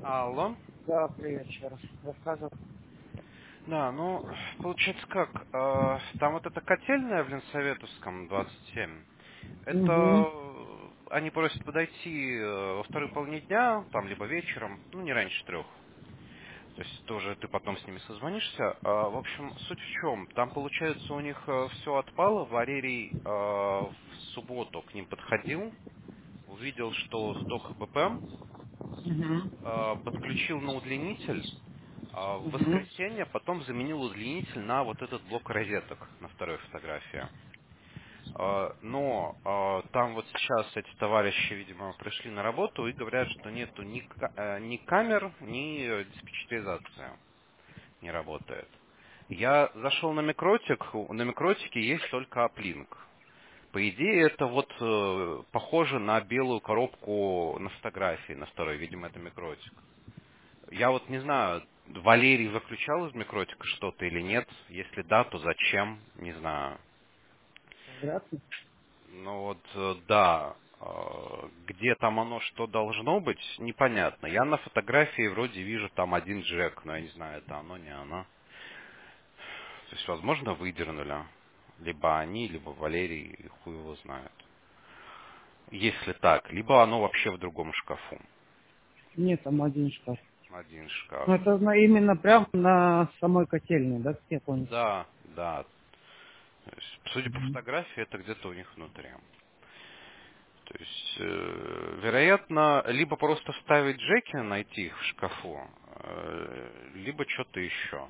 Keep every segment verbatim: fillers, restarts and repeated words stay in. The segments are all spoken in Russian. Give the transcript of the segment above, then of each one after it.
Алло. Да, привет еще раз. Рассказывай. Да, ну, получается как, э, там вот эта котельная в Ленсоветовском двадцать семь, это Угу. э, они просят подойти э, во второй половине дня, там, либо вечером, ну, не раньше трех. То есть тоже ты потом с ними созвонишься. А, в общем, суть в чем? Там, получается, у них все отпало. Валерий э, в субботу к ним подходил, увидел, что сдох ХБП, Угу. э, подключил на удлинитель. А В Угу. воскресенье потом заменил удлинитель на вот этот блок розеток на второй фотографии. А, Но а, там вот сейчас эти товарищи, видимо, пришли на работу и говорят, что нету ни, ка- э, ни камер, ни э, диспетчеризация не работает. Я зашел на микротик, на микротике есть только аплинк. По идее, это вот э, похоже на белую коробку на фотографии на второй, видимо, это микротик. Я вот не знаю, Валерий выключал из микротика что-то или нет. Если да, то зачем? Не знаю. Вряд ли. Ну вот, э, да, э, где там оно, что должно быть, непонятно. Я на фотографии вроде вижу там один джек, но я не знаю, это оно, не оно. То есть, возможно, выдернули. Либо они, либо Валерий, и хуй его знает. Если так, либо оно вообще в другом шкафу. Нет, там один шкаф. Один шкаф. Ну, это на- именно прямо на самой котельной, да, как я понял? Да, да. То есть, судя по Угу. фотографии, это где-то у них внутри. То есть, э, вероятно, либо просто вставить джеки, найти их в шкафу, э, либо что-то еще.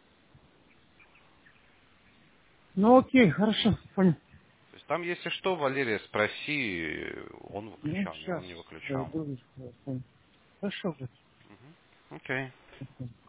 Ну, окей, хорошо, понял. То есть там, если что, Валерия, спроси, он Ну, выключал, не сейчас он не выключал. зайду. Понял. Хорошо, Мгм. Окей. же.